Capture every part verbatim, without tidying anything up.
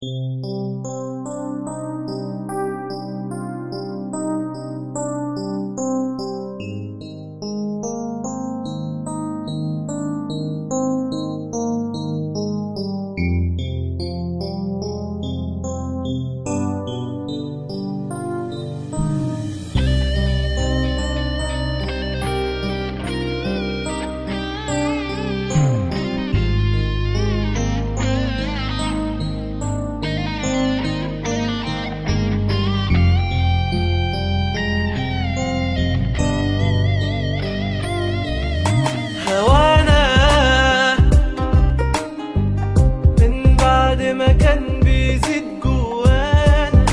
ما كان بيزيد جوانا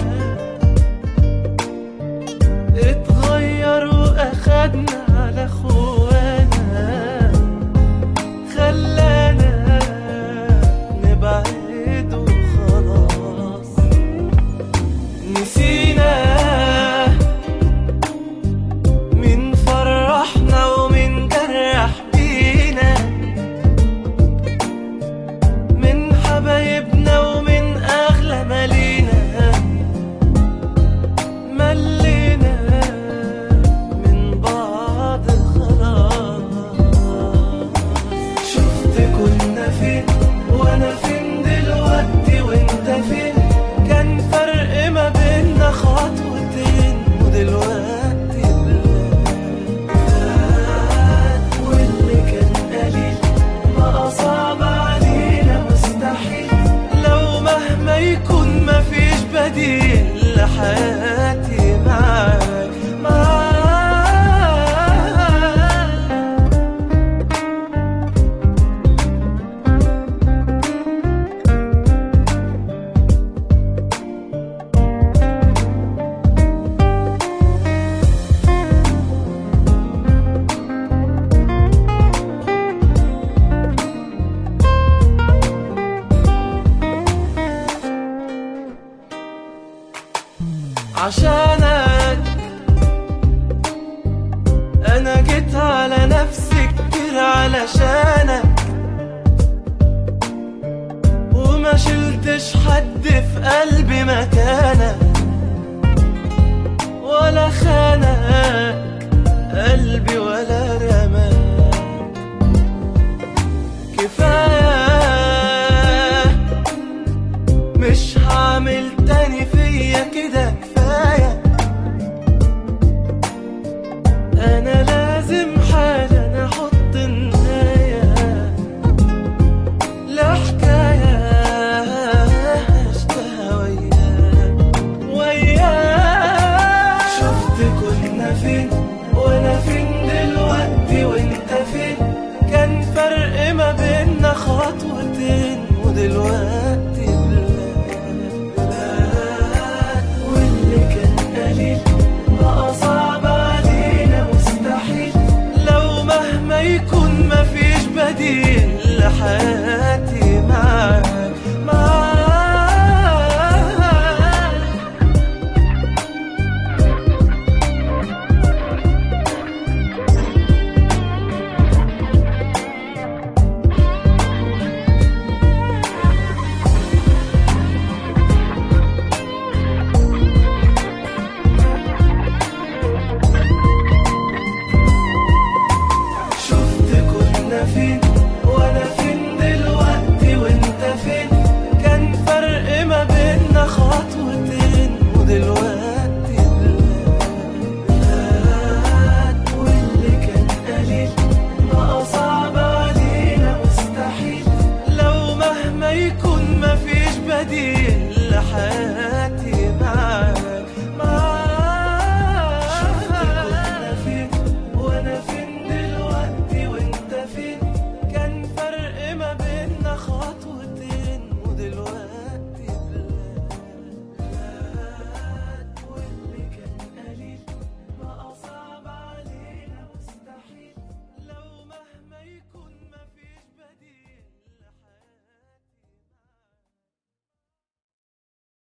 اتغير واخدنا على خوانا، خلانا نبعد وخلاص. نسينا مين فرحنا ومين جرح بينا، من حبايبنا ومن أغلى مالينا، ملينا من بعض خلاص. شفت كنا فين وأنا فين دلوقتي وأنت فين، كان فرق ما بيننا خطوتين ودلوقتي فات، واللي كان قليل بقى صعب علينا مستحيل، لو مهما يكون مفيش بديل لحياتي معاك معاك. عشانك أنا جيت على نفسي كتير علشانك، وما شلتش حد في قلبي مكانك.